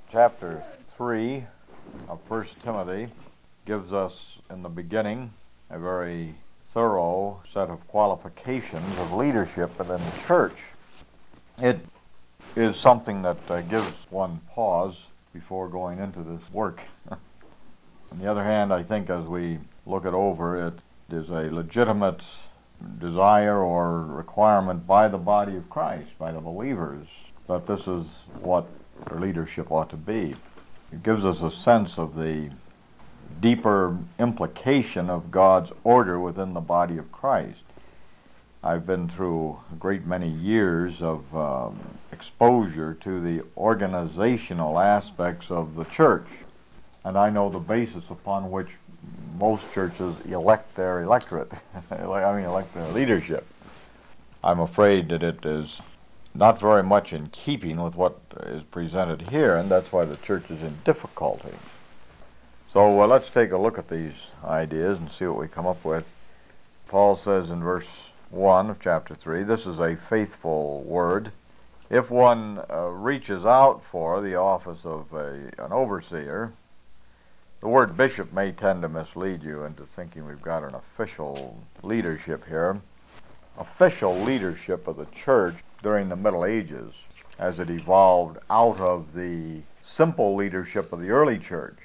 Chapter 3 of 1 Timothy gives us in the beginning a very thorough set of qualifications of leadership within the church. It is something that gives one pause before going into this work. On the other hand, I think as we look it over, it is a legitimate desire or requirement by the body of Christ, by the believers, that this is what their leadership ought to be. It gives us a sense of the deeper implication of God's order within the body of Christ. I've been through a great many years of exposure to the organizational aspects of the church, and I know the basis upon which most churches elect their electorate, elect their leadership. I'm afraid that it is not very much in keeping with what is presented here, and that's why the church is in difficulty. So let's take a look at these ideas and see what we come up with. Paul says in verse 1 of chapter 3, this is a faithful word. If one reaches out for the office of an overseer, the word bishop may tend to mislead you into thinking we've got an official leadership here. Official leadership of the church during the Middle Ages, as it evolved out of the simple leadership of the early church.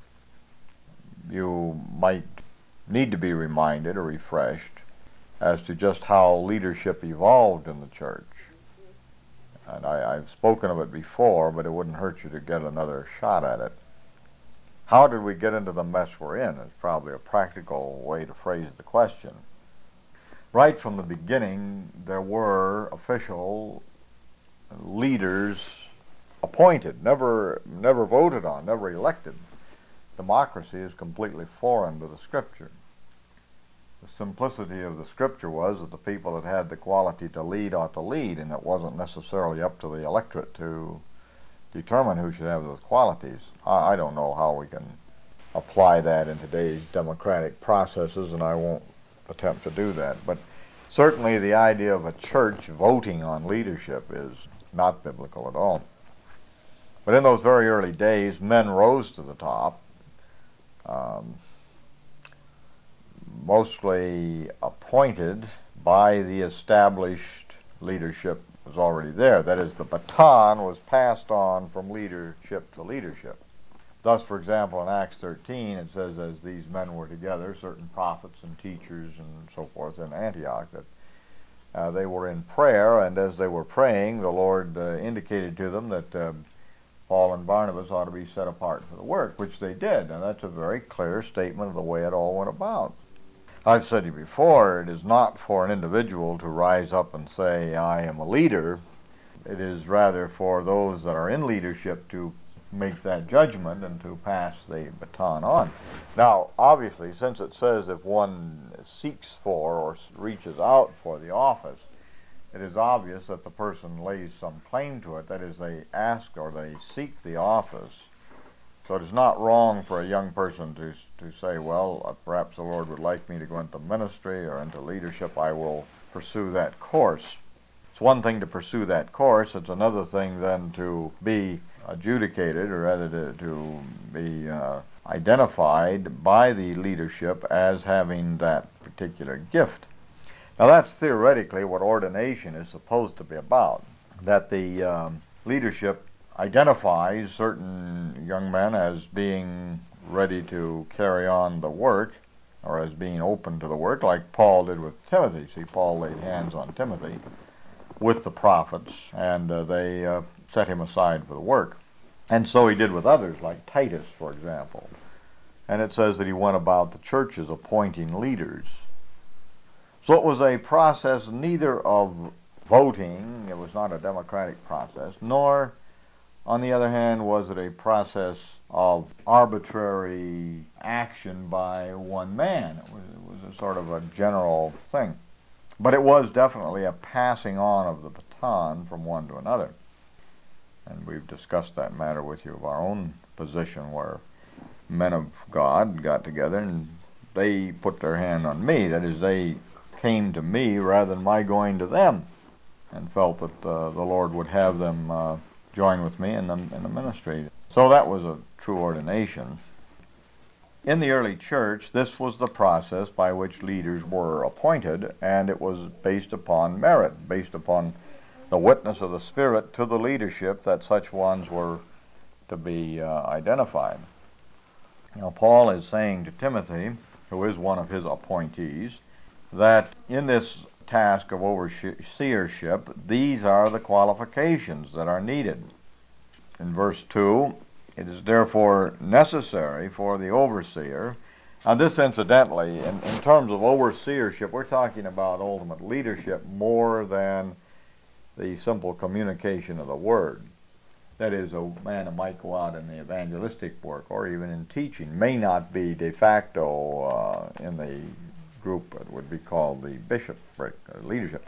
You might need to be reminded or refreshed as to just how leadership evolved in the church. And I've spoken of it before, but it wouldn't hurt you to get another shot at it. How did we get into the mess we're in is probably a practical way to phrase the question. Right from the beginning, there were official leaders appointed, never voted on, never elected. Democracy is completely foreign to the Scripture. The simplicity of the Scripture was that the people that had the quality to lead ought to lead, and it wasn't necessarily up to the electorate to determine who should have those qualities. I don't know how we can apply that in today's democratic processes, and I won't attempt to do that. But certainly the idea of a church voting on leadership is not biblical at all. But in those very early days, men rose to the top, mostly appointed by the established leadership that was already there. That is, the baton was passed on from leadership to leadership. Thus, for example, in Acts 13, it says, as these men were together, certain prophets and teachers and so forth in Antioch, that they were in prayer, and as they were praying, the Lord indicated to them that Paul and Barnabas ought to be set apart for the work, which they did, and that's a very clear statement of the way it all went about. I've said to you before, it is not for an individual to rise up and say, I am a leader. It is rather for those that are in leadership to make that judgment and to pass the baton on. Now, obviously, since it says if one seeks for or reaches out for the office, it is obvious that the person lays some claim to it. That is, they ask or they seek the office. So it is not wrong for a young person to say, well, perhaps the Lord would like me to go into ministry or into leadership. I will pursue that course. It's one thing to pursue that course. It's another thing then to be adjudicated, or rather to be identified by the leadership as having that particular gift. Now that's theoretically what ordination is supposed to be about, that the leadership identifies certain young men as being ready to carry on the work, or as being open to the work, like Paul did with Timothy. See, Paul laid hands on Timothy with the prophets, and they set him aside for the work. And so he did with others, like Titus, for example. And it says that he went about the churches appointing leaders. So it was a process neither of voting, it was not a democratic process, nor, on the other hand, was it a process of arbitrary action by one man. It was a sort of a general thing. But it was definitely a passing on of the baton from one to another. And we've discussed that matter with you of our own position, where men of God got together and they put their hand on me. That is, they came to me rather than my going to them, and felt that the Lord would have them join with me in the ministry. So that was a true ordination. In the early church, this was the process by which leaders were appointed, and it was based upon merit, based upon the witness of the Spirit to the leadership that such ones were to be identified. Now, Paul is saying to Timothy, who is one of his appointees, that in this task of overseership, these are the qualifications that are needed. In verse 2, it is therefore necessary for the overseer, and this incidentally, in terms of overseership, we're talking about ultimate leadership more than the simple communication of the word. That is, a man who might go out in the evangelistic work or even in teaching may not be de facto in the group that would be called the bishopric, leadership.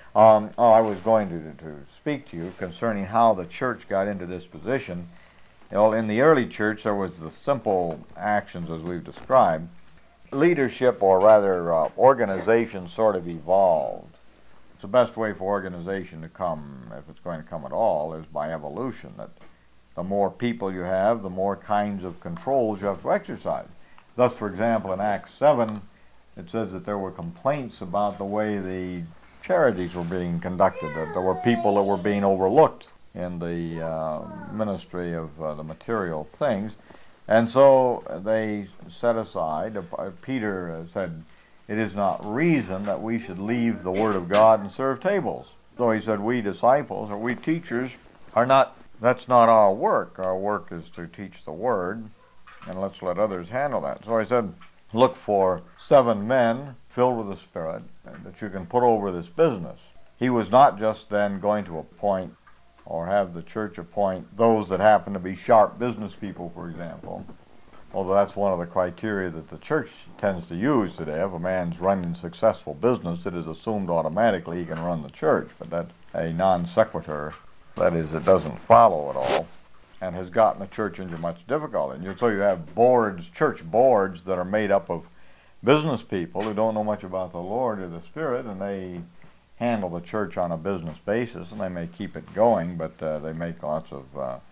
I was going to speak to you concerning how the church got into this position. In the early church, there was the simple actions as we've described. Leadership, or rather organization, sort of evolved. It's the best way for organization to come, if it's going to come at all, is by evolution. That the more people you have, the more kinds of controls you have to exercise. Thus, for example, in Acts 7, it says that there were complaints about the way the charities were being conducted, that there were people that were being overlooked in the ministry of the material things. And so they set aside, Peter said, it is not reason that we should leave the Word of God and serve tables. So he said, we disciples, or we teachers, that's not our work. Our work is to teach the Word, and let's let others handle that. So I said, look for 7 men filled with the Spirit that you can put over this business. He was not just then going to appoint or have the church appoint those that happen to be sharp business people, for example. Although that's one of the criteria that the church tends to use today. If a man's running successful business, it is assumed automatically he can run the church. But that's a non sequitur. That is, it doesn't follow at all, and has gotten the church into much difficulty. And so you have boards, church boards, that are made up of business people who don't know much about the Lord or the Spirit, and they handle the church on a business basis, and they may keep it going, but they make lots of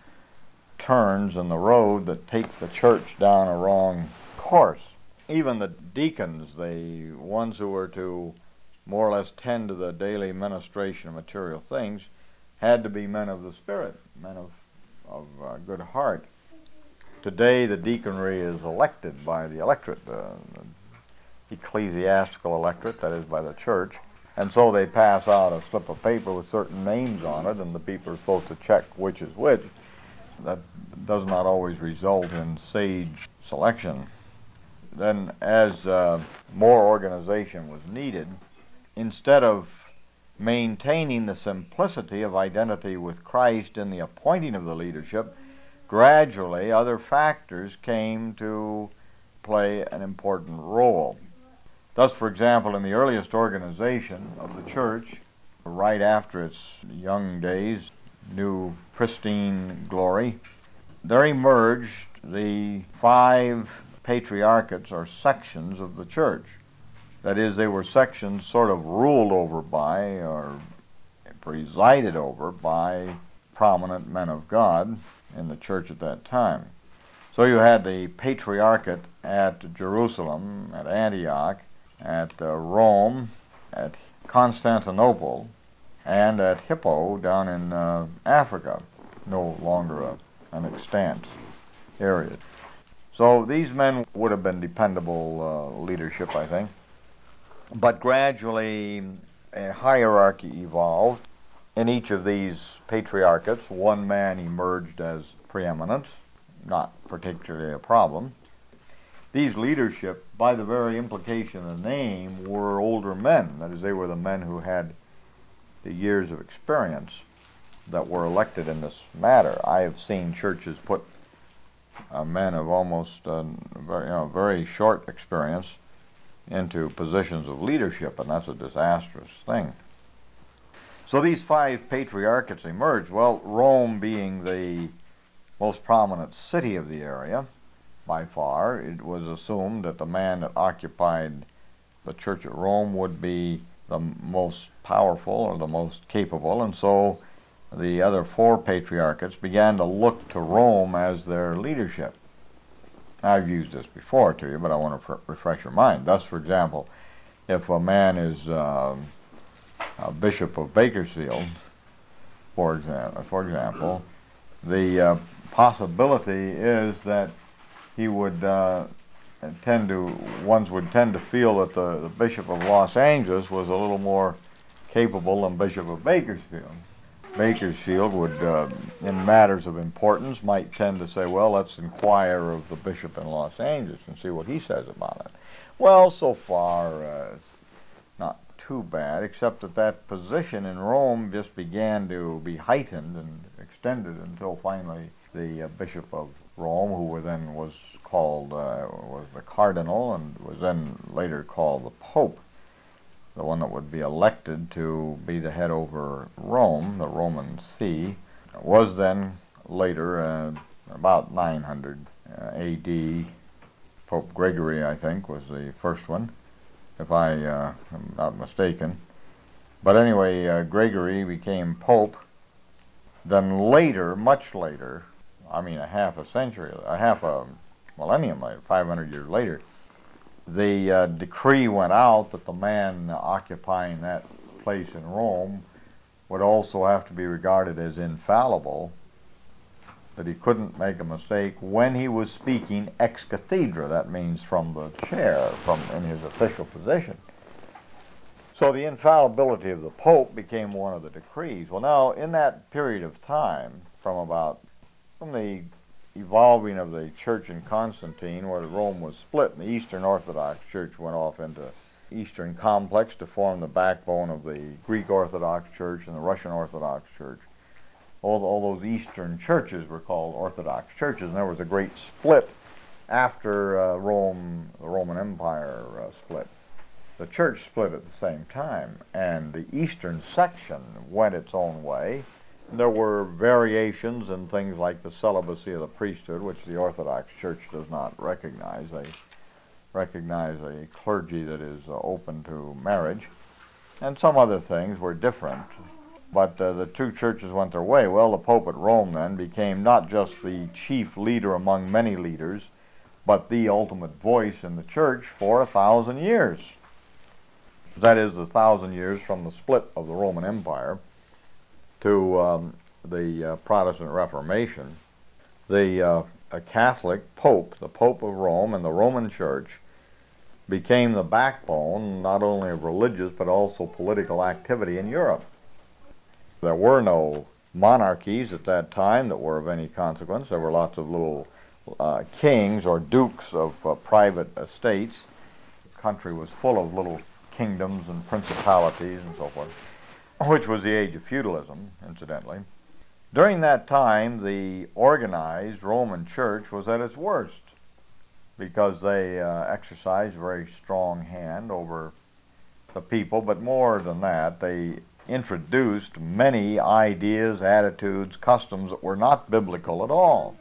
turns in the road that take the church down a wrong course. Even the deacons, the ones who were to more or less tend to the daily ministration of material things, had to be men of the Spirit, men of good heart. Today the deaconry is elected by the electorate, the ecclesiastical electorate, that is by the church. And so they pass out a slip of paper with certain names on it, and the people are supposed to check which is which. That does not always result in sage selection. Then, as more organization was needed, instead of maintaining the simplicity of identity with Christ in the appointing of the leadership, gradually other factors came to play an important role. Thus, for example, in the earliest organization of the church, right after its young days, new pristine glory, there emerged the 5 patriarchates, or sections of the church. That is, they were sections sort of ruled over by, or presided over by, prominent men of God in the church at that time. So you had the patriarchate at Jerusalem, at Antioch, at Rome, at Constantinople, and at Hippo down in Africa, no longer an extant area. So these men would have been dependable leadership, I think. But gradually a hierarchy evolved. In each of these patriarchates, one man emerged as preeminent, not particularly a problem. These leadership, by the very implication of the name, were older men. That is, they were the men who had the years of experience that were elected in this matter. I have seen churches put men of almost very short experience into positions of leadership, and that's a disastrous thing. So these 5 patriarchates emerged. Well, Rome being the most prominent city of the area, by far, it was assumed that the man that occupied the church at Rome would be the most powerful or the most capable, and so the other four patriarchates began to look to Rome as their leadership. I've used this before to you, but I want to refresh your mind. Thus, for example, if a man is a Bishop of Bakersfield, for example, the possibility is that he would ones would tend to feel that the Bishop of Los Angeles was a little more capable than Bishop of Bakersfield. Bakersfield would, in matters of importance, might tend to say, well, let's inquire of the bishop in Los Angeles and see what he says about it. Well, so far, it's not too bad, except that that position in Rome just began to be heightened and extended until finally the Bishop of Rome, who then was called, was the Cardinal and was then later called the Pope, the one that would be elected to be the head over Rome, the Roman See, was then later, about 900 A.D., Pope Gregory, I think, was the first one, if I am not mistaken. But anyway, Gregory became Pope. Then later, much later, I mean a half a millennium later, 500 years later, the decree went out that the man occupying that place in Rome would also have to be regarded as infallible, that he couldn't make a mistake when he was speaking ex cathedra, that means from the chair, in his official position. So the infallibility of the Pope became one of the decrees. Well, now, in that period of time, from the evolving of the church in Constantine, where Rome was split, and the Eastern Orthodox Church went off into Eastern complex to form the backbone of the Greek Orthodox Church and the Russian Orthodox Church. All those Eastern churches were called Orthodox churches, and there was a great split after the Roman Empire split. The church split at the same time, and the Eastern section went its own way. There were variations in things like the celibacy of the priesthood, which the Orthodox Church does not recognize. They recognize a clergy that is open to marriage. And some other things were different. But the two churches went their way. Well, the Pope at Rome then became not just the chief leader among many leaders, but the ultimate voice in the church for 1,000 years. That is, the 1,000 years from the split of the Roman Empire to the Protestant Reformation. The Catholic Pope, the Pope of Rome, and the Roman Church became the backbone not only of religious but also political activity in Europe. There were no monarchies at that time that were of any consequence. There were lots of little kings or dukes of private estates. The country was full of little kingdoms and principalities and so forth, which was the age of feudalism, incidentally. During that time, the organized Roman Church was at its worst because they exercised a very strong hand over the people, but more than that, they introduced many ideas, attitudes, customs that were not biblical at all,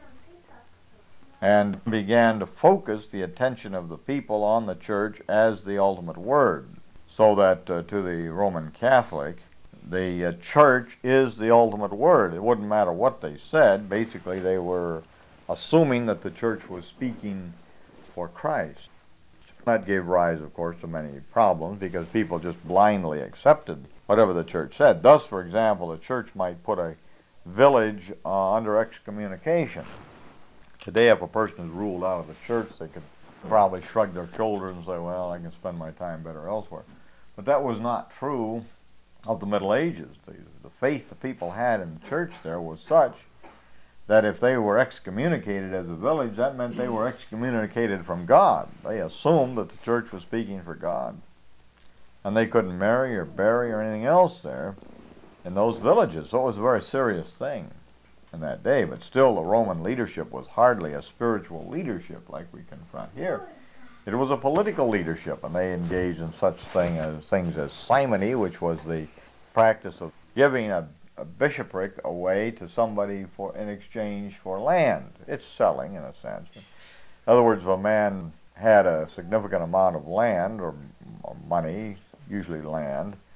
and began to focus the attention of the people on the church as the ultimate word, so that to the Roman Catholic, the church is the ultimate word. It wouldn't matter what they said. Basically, they were assuming that the church was speaking for Christ. That gave rise, of course, to many problems because people just blindly accepted whatever the church said. Thus, for example, the church might put a village under excommunication. Today, if a person is ruled out of the church, they could probably shrug their shoulders and say, well, I can spend my time better elsewhere. But that was not true of the Middle Ages. The faith the people had in the church there was such that if they were excommunicated as a village, that meant they were excommunicated from God. They assumed that the church was speaking for God. And they couldn't marry or bury or anything else there in those villages. So it was a very serious thing in that day. But still, the Roman leadership was hardly a spiritual leadership like we confront here. It was a political leadership, and they engaged in such things as simony, which was the practice of giving a bishopric away to somebody in exchange for land. It's selling, in a sense. In other words, if a man had a significant amount of land or money, usually land,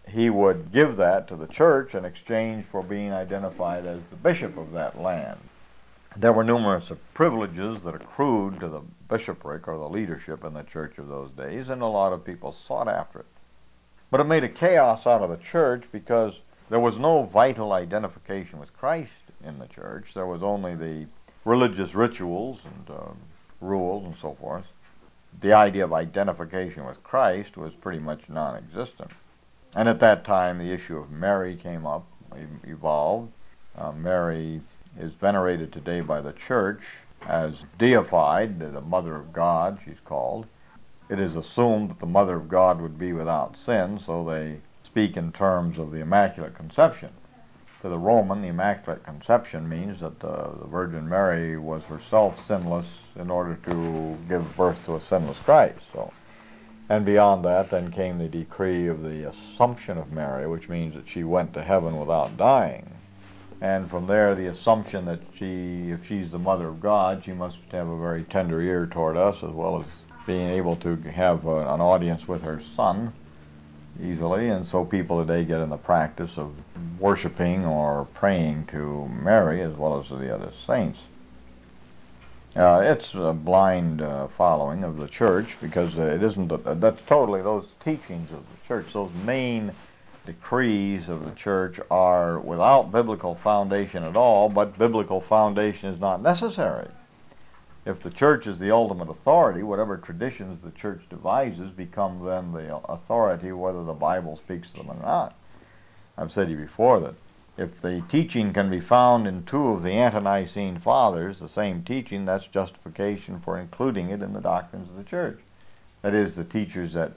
he would give that to the church in exchange for being identified as the bishop of that land. There were numerous privileges that accrued to the bishopric or the leadership in the church of those days, and a lot of people sought after it. But it made a chaos out of the church because there was no vital identification with Christ in the church. There was only the religious rituals and rules and so forth. The idea of identification with Christ was pretty much non-existent. And at that time, the issue of Mary came up, evolved. Mary is venerated today by the church as deified, the Mother of God, she's called. It is assumed that the Mother of God would be without sin, so they speak in terms of the Immaculate Conception. To the Roman, the Immaculate Conception means that the Virgin Mary was herself sinless in order to give birth to a sinless Christ. And beyond that, then came the decree of the Assumption of Mary, which means that she went to heaven without dying. And from there, the assumption that if she's the Mother of God, she must have a very tender ear toward us, as well as being able to have an audience with her Son easily. And so people today get in the practice of worshiping or praying to Mary as well as to the other saints. It's a blind following of the church, because it isn't. That's totally those teachings of the church. Those main decrees of the church are without biblical foundation at all, but biblical foundation is not necessary. If the church is the ultimate authority, whatever traditions the church devises become then the authority, whether the Bible speaks to them or not. I've said to you before that if the teaching can be found in two of the ante-Nicene fathers, the same teaching, that's justification for including it in the doctrines of the church. That is, the teachers the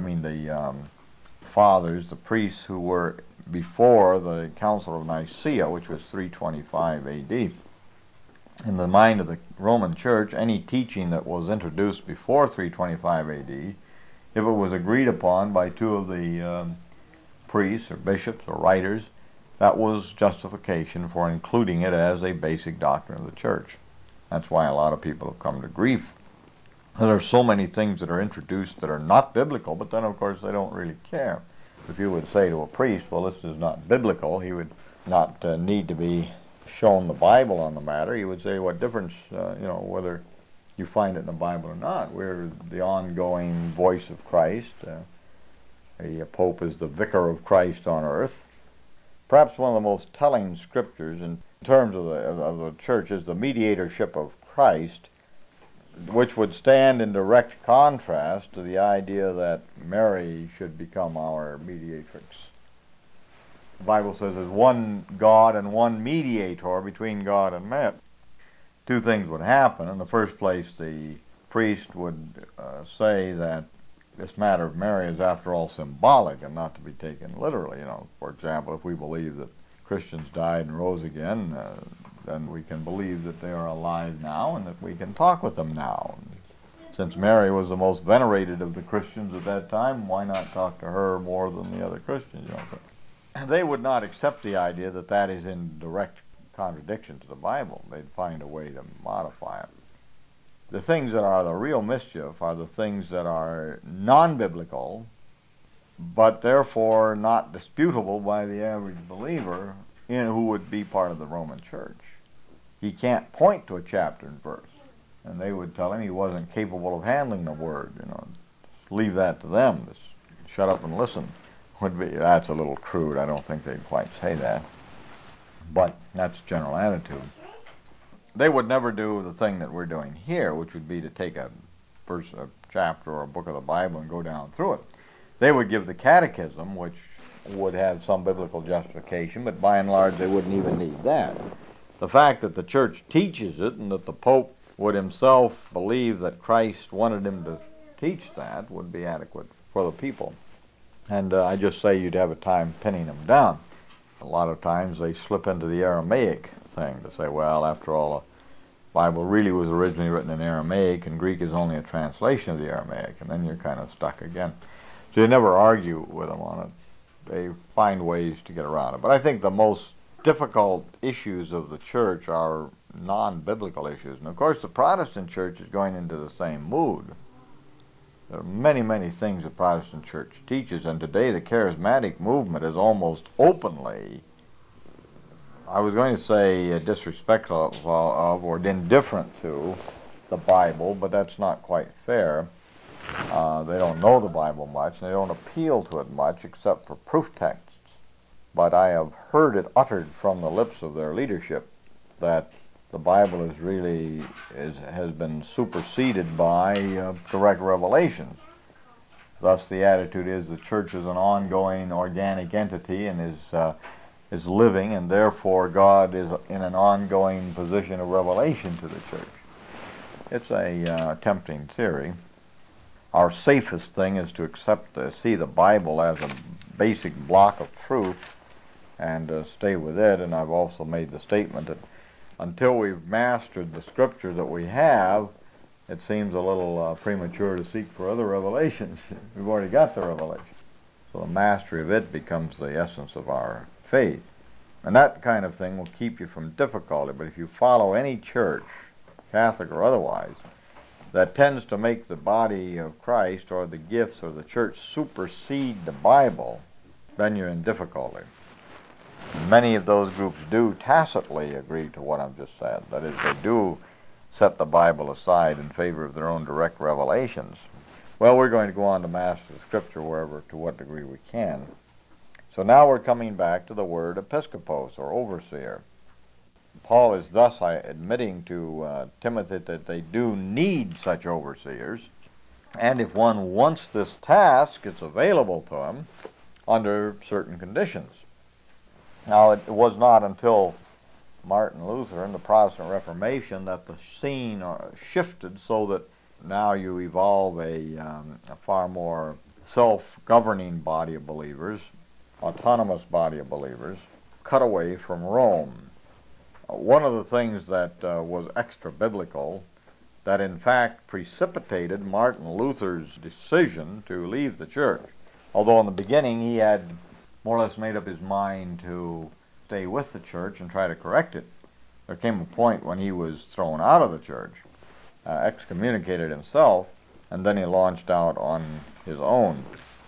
fathers, the priests who were before the Council of Nicaea, which was 325 A.D. In the mind of the Roman Church, any teaching that was introduced before 325 A.D., if it was agreed upon by two of the priests or bishops or writers, that was justification for including it as a basic doctrine of the church. That's why a lot of people have come to grief. There are so many things that are introduced that are not biblical, but then of course they don't really care. If you would say to a priest, well, this is not biblical, he would not need to be shown the Bible on the matter. He would say, what difference, whether you find it in the Bible or not. We're the ongoing voice of Christ. The Pope is the vicar of Christ on earth. Perhaps one of the most telling scriptures in terms of the church is the mediatorship of Christ, which would stand in direct contrast to the idea that Mary should become our mediatrix. The Bible says there's one God and one mediator between God and man. Two things would happen. In the first place, the priest would say that this matter of Mary is after all symbolic and not to be taken literally. For example, if we believe that Christians died and rose again, then we can believe that they are alive now and that we can talk with them now. Since Mary was the most venerated of the Christians at that time, why not talk to her more than the other Christians? They would not accept the idea that that is in direct contradiction to the Bible. They'd find a way to modify it. The things that are the real mischief are the things that are non-biblical, but therefore not disputable by the average believer who would be part of the Roman Church. He can't point to a chapter and verse, and they would tell him he wasn't capable of handling the Word. Just leave that to them. Just shut up and listen. That's a little crude. I don't think they'd quite say that, but that's the general attitude. They would never do the thing that we're doing here, which would be to take a verse, a chapter, or a book of the Bible and go down through it. They would give the catechism, which would have some biblical justification, but by and large they wouldn't even need that. The fact that the church teaches it and that the Pope would himself believe that Christ wanted him to teach that would be adequate for the people. And I just say you'd have a time pinning them down. A lot of times they slip into the Aramaic thing to say, well, after all, the Bible really was originally written in Aramaic and Greek is only a translation of the Aramaic, and then you're kind of stuck again. So you never argue with them on it. They find ways to get around it. But I think the most difficult issues of the church are non-biblical issues. And of course the Protestant church is going into the same mood. There are many, many things the Protestant church teaches, and today the charismatic movement is almost openly, I was going to say disrespectful of or indifferent to the Bible, but that's not quite fair. They don't know the Bible much, and they don't appeal to it much except for proof texts. But I have heard it uttered from the lips of their leadership that the Bible has been superseded by direct revelations. Thus, the attitude is the church is an ongoing organic entity and is living, and therefore God is in an ongoing position of revelation to the church. It's a tempting theory. Our safest thing is to see the Bible as a basic block of truth and stay with it. And I've also made the statement that until we've mastered the Scripture that we have, it seems a little premature to seek for other revelations. We've already got the revelation. So the mastery of it becomes the essence of our faith. And that kind of thing will keep you from difficulty. But if you follow any church, Catholic or otherwise, that tends to make the body of Christ or the gifts or the church supersede the Bible, then you're in difficulty. Many of those groups do tacitly agree to what I've just said. That is, they do set the Bible aside in favor of their own direct revelations. Well, we're going to go on to master the Scripture to what degree we can. So now we're coming back to the word episkopos, or overseer. Paul is thus admitting to Timothy that they do need such overseers, and if one wants this task, it's available to him under certain conditions. Now, it was not until Martin Luther and the Protestant Reformation that the scene shifted so that now you evolve a far more self-governing body of believers, autonomous body of believers, cut away from Rome. One of the things that was extra-biblical, that in fact precipitated Martin Luther's decision to leave the church, although in the beginning he had more or less made up his mind to stay with the church and try to correct it. There came a point when he was thrown out of the church, excommunicated himself, and then he launched out on his own.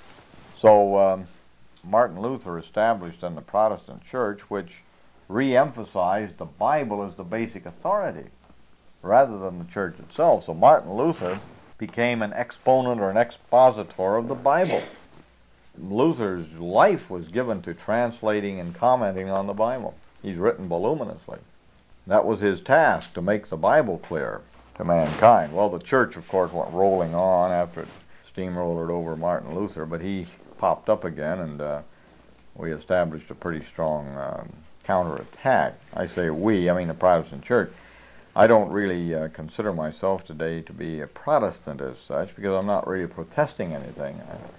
So Martin Luther established in the Protestant church, which re-emphasized the Bible as the basic authority rather than the church itself. So Martin Luther became an exponent or an expositor of the Bible. Luther's life was given to translating and commenting on the Bible. He's written voluminously. That was his task, to make the Bible clear to mankind. Well, the church, of course, went rolling on after it steamrollered over Martin Luther, but he popped up again, and we established a pretty strong counterattack. I say we, I mean the Protestant church. I don't really consider myself today to be a Protestant as such, because I'm not really protesting anything.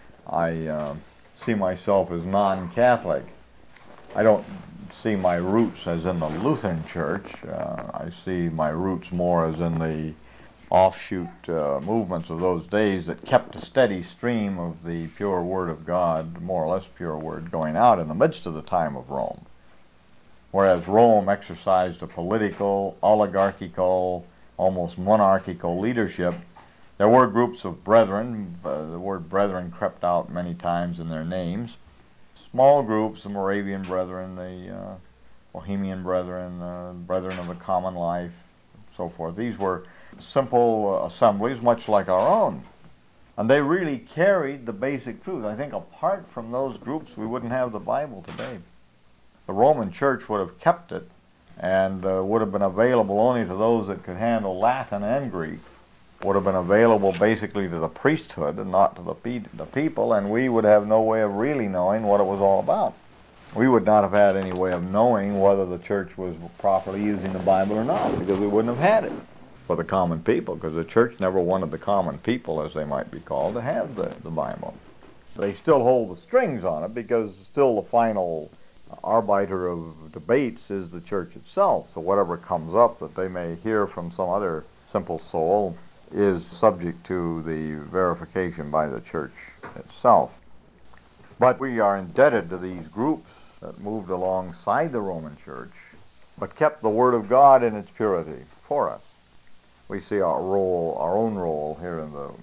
I see myself as non-Catholic. I don't see my roots as in the Lutheran Church. I see my roots more as in the offshoot movements of those days that kept a steady stream of the pure Word of God, more or less pure Word, going out in the midst of the time of Rome. Whereas Rome exercised a political, oligarchical, almost monarchical leadership, there were groups of brethren. The word brethren crept out many times in their names. Small groups, the Moravian Brethren, the Bohemian Brethren, Brethren of the Common Life, so forth. These were simple assemblies, much like our own. And they really carried the basic truth. I think apart from those groups, we wouldn't have the Bible today. The Roman Church would have kept it and would have been available only to those that could handle Latin and Greek, would have been available basically to the priesthood and not to the people, and we would have no way of really knowing what it was all about. We would not have had any way of knowing whether the church was properly using the Bible or not, because we wouldn't have had it for the common people, because the church never wanted the common people, as they might be called, to have the Bible. They still hold the strings on it, because still the final arbiter of debates is the church itself. So whatever comes up that they may hear from some other simple soul is subject to the verification by the church itself. But we are indebted to these groups that moved alongside the Roman Church, but kept the Word of God in its purity for us. We see our own role here in the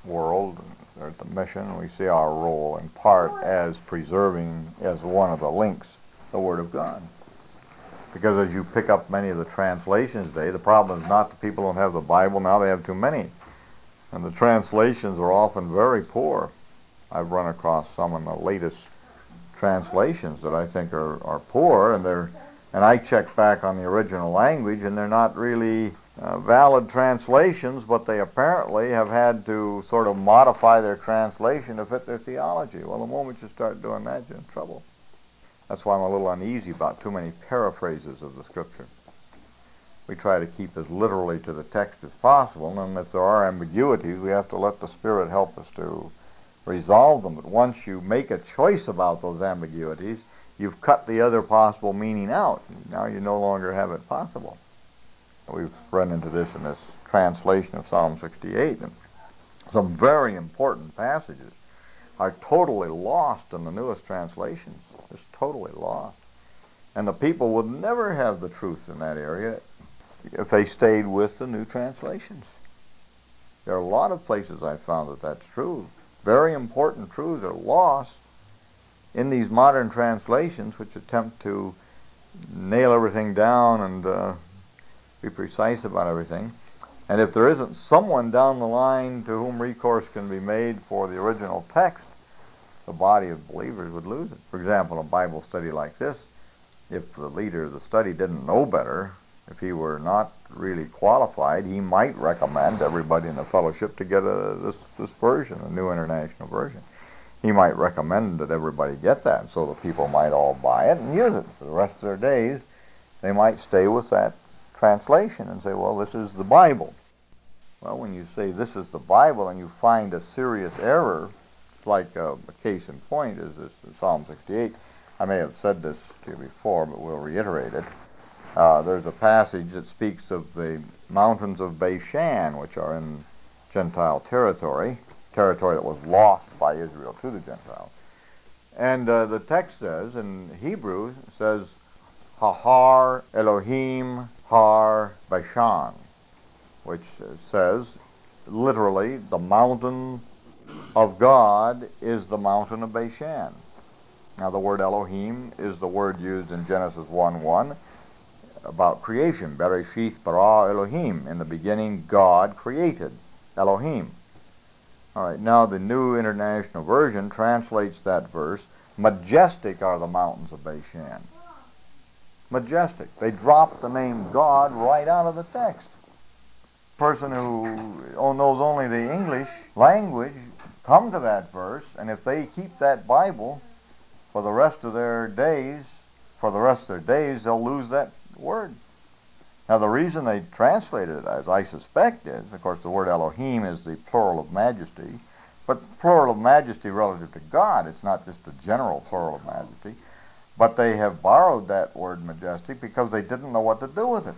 world, or at the mission, we see our role in part as preserving, as one of the links, the Word of God. Because as you pick up many of the translations today, the problem is not that people don't have the Bible, now they have too many. And the translations are often very poor. I've run across some in the latest translations that I think are poor, and I check back on the original language, and they're not really valid translations, but they apparently have had to sort of modify their translation to fit their theology. Well, the moment you start doing that, you're in trouble. That's why I'm a little uneasy about too many paraphrases of the Scripture. We try to keep as literally to the text as possible, and if there are ambiguities, we have to let the Spirit help us to resolve them. But once you make a choice about those ambiguities, you've cut the other possible meaning out. Now you no longer have it possible. We've run into this in this translation of Psalm 68. And some very important passages are totally lost in the newest translations. Just totally lost. And the people would never have the truth in that area if they stayed with the new translations. There are a lot of places I found that that's true. Very important truths are lost in these modern translations, which attempt to nail everything down and be precise about everything. And if there isn't someone down the line to whom recourse can be made for the original text, the body of believers would lose it. For example, in a Bible study like this, if the leader of the study didn't know better, if he were not really qualified, he might recommend everybody in the fellowship to get this version, a New International Version. He might recommend that everybody get that, so the people might all buy it and use it for the rest of their days. They might stay with that translation and say, well, this is the Bible. Well, when you say this is the Bible and you find a serious error, like a case in point is this Psalm 68. I may have said this to you before, but we'll reiterate it. There's a passage that speaks of the mountains of Bashan, which are in Gentile territory that was lost by Israel to the Gentiles. And the text says, in Hebrew, says, Har Elohim Har Bashan, which says, literally, the mountain of God is the mountain of Bashan. Now, the word Elohim is the word used in Genesis 1:1 about creation. Bereshith bara Elohim. In the beginning, God created. Elohim. All right, now the New International Version translates that verse, majestic are the mountains of Bashan. Majestic. They dropped the name God right out of the text. Person who knows only the English language come to that verse, and if they keep that Bible for the rest of their days, they'll lose that word. Now, the reason they translated it, as I suspect, is, of course, the word Elohim is the plural of majesty, but plural of majesty relative to God. It's not just the general plural of majesty. But they have borrowed that word majestic because they didn't know what to do with it.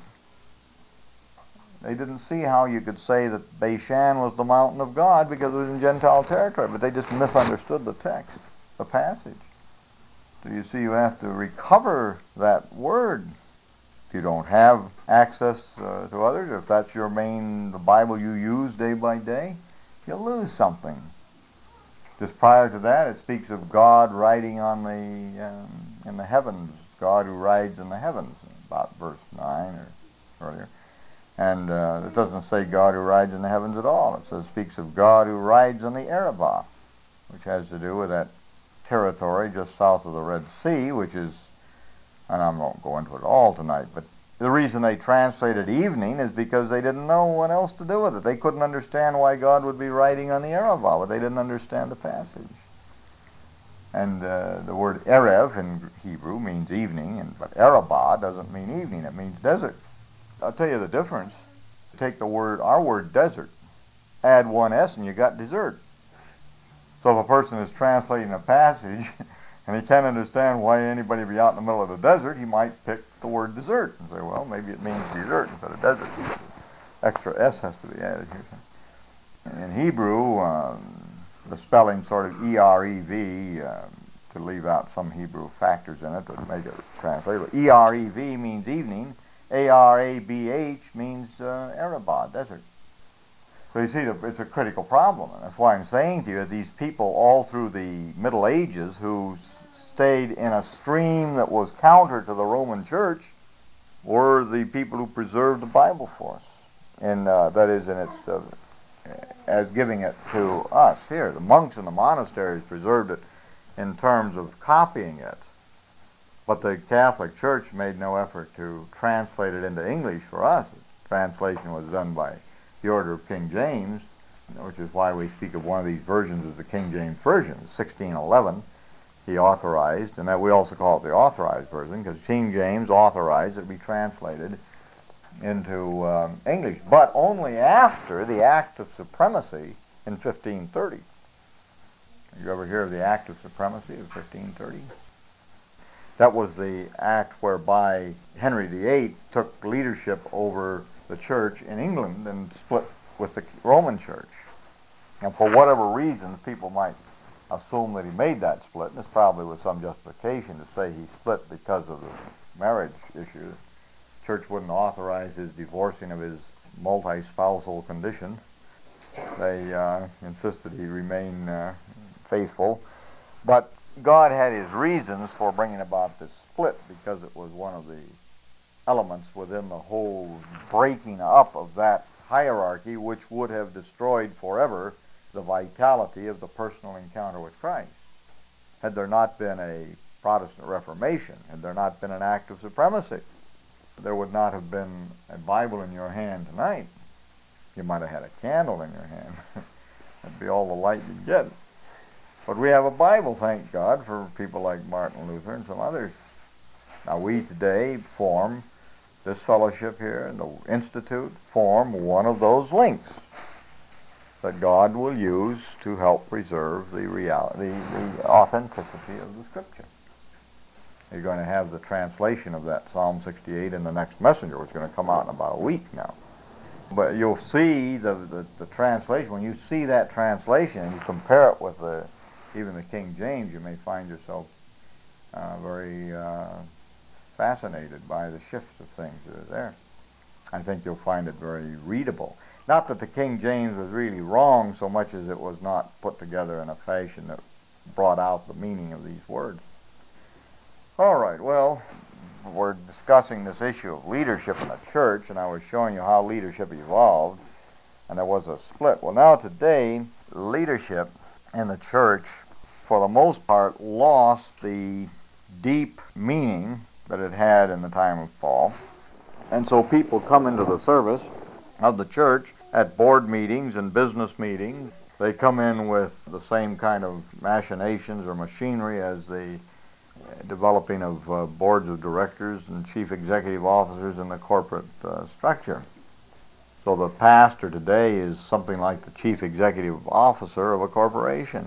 They didn't see how you could say that Bashan was the mountain of God because it was in Gentile territory, but they just misunderstood the text, the passage. So you see, you have to recover that word. If you don't have access to others, if that's the Bible you use day by day, you'll lose something. Just prior to that, it speaks of God riding in the heavens, God who rides in the heavens, about verse 9 or earlier. And it doesn't say God who rides in the heavens at all. It speaks of God who rides in the Arabah, which has to do with that territory just south of the Red Sea, which is, and I won't go into it all tonight, but the reason they translated evening is because they didn't know what else to do with it. They couldn't understand why God would be riding on the Arabah, but they didn't understand the passage. And the word Erev in Hebrew means evening, but Arabah doesn't mean evening, it means desert. I'll tell you the difference. Take our word desert, add one S and you got desert. So if a person is translating a passage and he can't understand why anybody would be out in the middle of the desert, he might pick the word desert and say, well, maybe it means desert instead of desert. Extra S has to be added here. In Hebrew, the spelling sort of E-R-E-V, to leave out some Hebrew factors in it to make it translatable. E-R-E-V means evening. A-R-A-B-H means Arabah, desert. So you see, it's a critical problem, and that's why I'm saying to you, these people all through the Middle Ages who stayed in a stream that was counter to the Roman Church were the people who preserved the Bible for us, and that is, in its as giving it to us here. The monks in the monasteries preserved it in terms of copying it, but the Catholic Church made no effort to translate it into English for us. The translation was done by the order of King James, which is why we speak of one of these versions as the King James Version. 1611 he authorized, and that we also call it the authorized version, because King James authorized it to be translated into English, but only after the Act of Supremacy in 1530. You ever hear of the Act of Supremacy of 1530? That was the act whereby Henry VIII took leadership over the church in England and split with the Roman Church. And for whatever reasons, people might assume that he made that split, and it's probably with some justification to say he split because of the marriage issue. The church wouldn't authorize his divorcing of his multi-spousal condition. They insisted he remain faithful. But God had his reasons for bringing about this split, because it was one of the elements within the whole breaking up of that hierarchy, which would have destroyed forever the vitality of the personal encounter with Christ. Had there not been a Protestant Reformation, had there not been an Act of Supremacy, there would not have been a Bible in your hand tonight. You might have had a candle in your hand. That'd be all the light you'd get. But we have a Bible, thank God, for people like Martin Luther and some others. Now we today form, this fellowship here and the Institute form one of those links that God will use to help preserve the reality, the authenticity of the Scripture. You're going to have the translation of that Psalm 68 in the next Messenger, which is going to come out in about a week now. But you'll see the translation. When you see that translation and you compare it with even the King James, you may find yourself very fascinated by the shifts of things that are there. I think you'll find it very readable. Not that the King James was really wrong so much as it was not put together in a fashion that brought out the meaning of these words. All right, well, we're discussing this issue of leadership in the church, and I was showing you how leadership evolved, and there was a split. Well, now today, leadership in the church, for the most part, lost the deep meaning that it had in the time of Paul. And so people come into the service of the church at board meetings and business meetings. They come in with the same kind of machinations or machinery as the developing of boards of directors and chief executive officers in the corporate structure. So the pastor today is something like the chief executive officer of a corporation,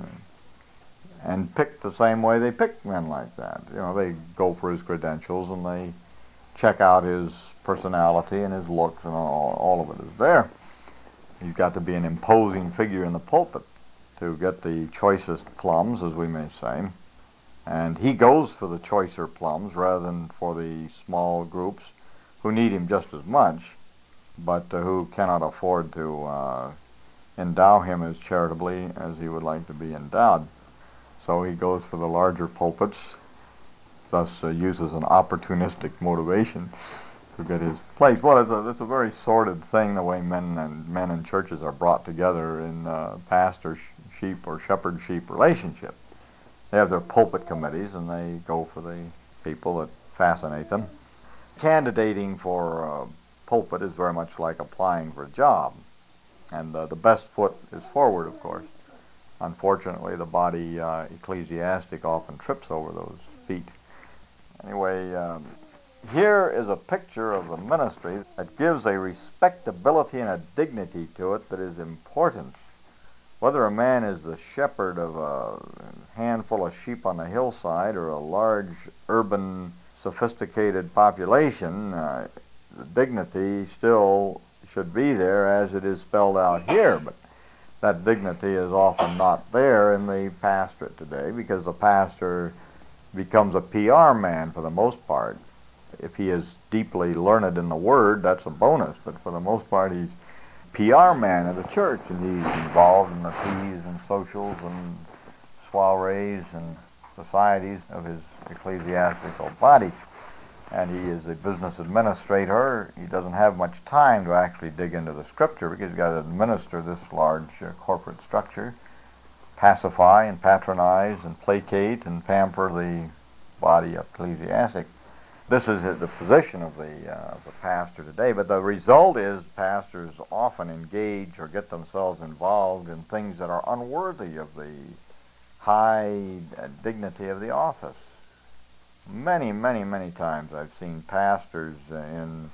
and picked the same way they pick men like that. You know, they go for his credentials and they check out his personality and his looks, and all of it is there. He's got to be an imposing figure in the pulpit to get the choicest plums, as we may say. And he goes for the choicer plums rather than for the small groups who need him just as much, but who cannot afford to endow him as charitably as he would like to be endowed. So he goes for the larger pulpits, thus uses an opportunistic motivation to get his place. Well, it's a very sordid thing, the way men and churches are brought together in pastor-sheep or shepherd-sheep relationship. They have their pulpit committees, and they go for the people that fascinate them. Candidating for pulpit is very much like applying for a job, and the best foot is forward, of course. Unfortunately, the body ecclesiastic often trips over those feet. Anyway, here is a picture of the ministry that gives a respectability and a dignity to it that is important. Whether a man is the shepherd of a handful of sheep on the hillside or a large, urban, sophisticated population, the dignity still should be there as it is spelled out here. But that dignity is often not there in the pastorate today, because the pastor becomes a PR man for the most part. If he is deeply learned in the Word, that's a bonus, but for the most part he's PR man of the church, and he's involved in the teas and socials and soirees and societies of his ecclesiastical body. And he is a business administrator. He doesn't have much time to actually dig into the scripture because he's got to administer this large corporate structure, pacify and patronize and placate and pamper the body ecclesiastic. This is the position of the pastor today, but the result is pastors often engage or get themselves involved in things that are unworthy of the high dignity of the office. Many, many, many times I've seen pastors in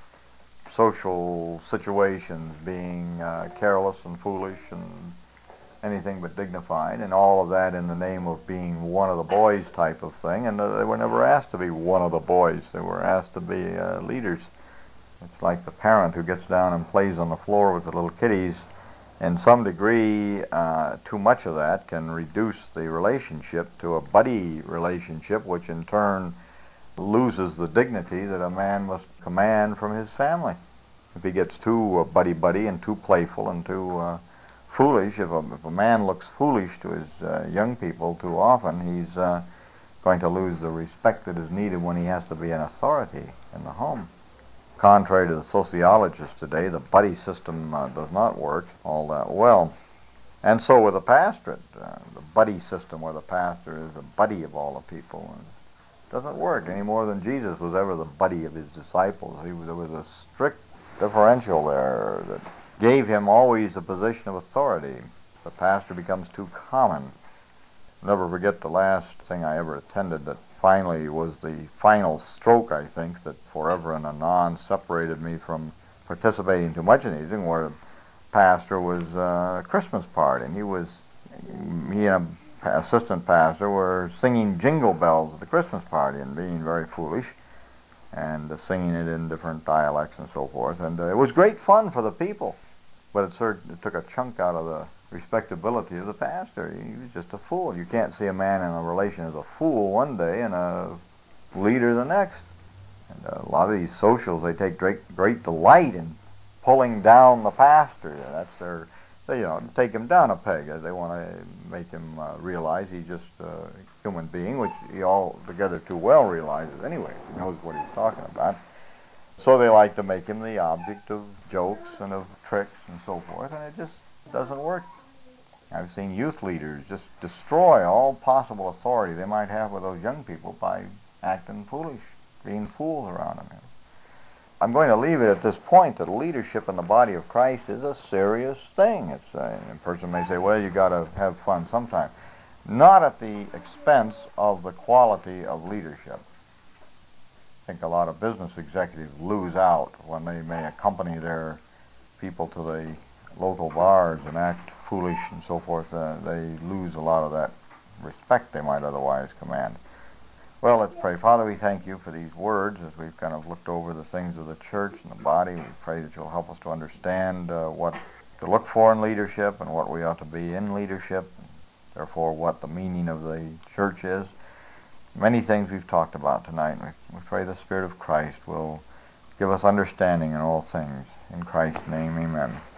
social situations being careless and foolish and anything but dignified, and all of that in the name of being one of the boys type of thing, and they were never asked to be one of the boys. They were asked to be leaders. It's like the parent who gets down and plays on the floor with the little kiddies. In some degree, too much of that can reduce the relationship to a buddy relationship, which in turn loses the dignity that a man must command from his family. If he gets too buddy-buddy and too playful and too foolish, if a man looks foolish to his young people too often, he's going to lose the respect that is needed when he has to be an authority in the home. Contrary to the sociologists today, the buddy system does not work all that well. And so with the pastorate, the buddy system where the pastor is a buddy of all the people, doesn't work any more than Jesus was ever the buddy of his disciples. There was a strict differential there that gave him always a position of authority. The pastor becomes too common. I'll never forget the last thing I ever attended that finally was the final stroke, I think, that forever and anon separated me from participating too much in anything, where the pastor was a Christmas party, and he and an assistant pastor were singing jingle bells at the Christmas party and being very foolish and singing it in different dialects and so forth. And it was great fun for the people, but it took a chunk out of the respectability of the pastor. He was just a fool. You can't see a man in a relation as a fool one day and a leader the next. And a lot of these socials, they take great delight in pulling down the pastor. That's they take him down a peg. They want to make him realize he's just a human being, which he altogether too well realizes anyway. He knows what he's talking about. So they like to make him the object of jokes and of tricks and so forth, and it just doesn't work. I've seen youth leaders just destroy all possible authority they might have with those young people by acting foolish, being fools around them. I'm going to leave it at this point that leadership in the body of Christ is a serious thing. A person may say, well, you got to have fun sometime. Not at the expense of the quality of leadership. I think a lot of business executives lose out when they may accompany their people to the local bars and act foolish and so forth. They lose a lot of that respect they might otherwise command. Well, let's pray. Father, we thank you for these words as we've kind of looked over the things of the church and the body. We pray that you'll help us to understand what to look for in leadership and what we ought to be in leadership, and therefore what the meaning of the church is. Many things we've talked about tonight. We pray the Spirit of Christ will give us understanding in all things. In Christ's name, amen.